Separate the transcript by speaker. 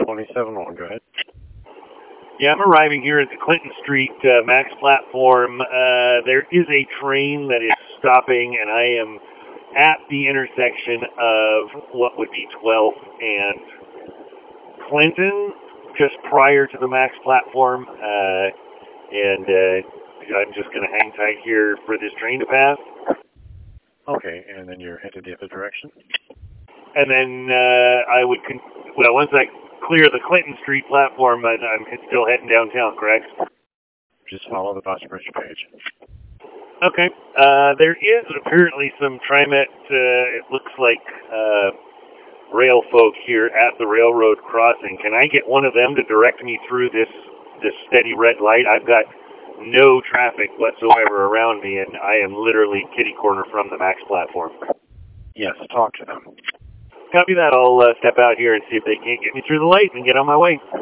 Speaker 1: 27-1, go ahead.
Speaker 2: Yeah, I'm arriving here at the Clinton Street MAX platform. There is a train that is stopping, and I am at the intersection of what would be 12th and Clinton, just prior to the MAX platform. And I'm just going to hang tight here for this train to pass.
Speaker 1: Okay, and then you're headed the other direction?
Speaker 2: And then once I clear the Clinton Street platform, I'm still heading downtown, correct?
Speaker 1: Just follow the bus bridge page.
Speaker 2: Okay. There is apparently some TriMet, it looks like, rail folk here at the railroad crossing. Can I get one of them to direct me through this steady red light? I've got no traffic whatsoever around me, and I am literally kitty corner from the MAX platform.
Speaker 1: Yes, talk to them.
Speaker 2: Copy that. I'll step out here and see if they can't get me through the light and get on my way.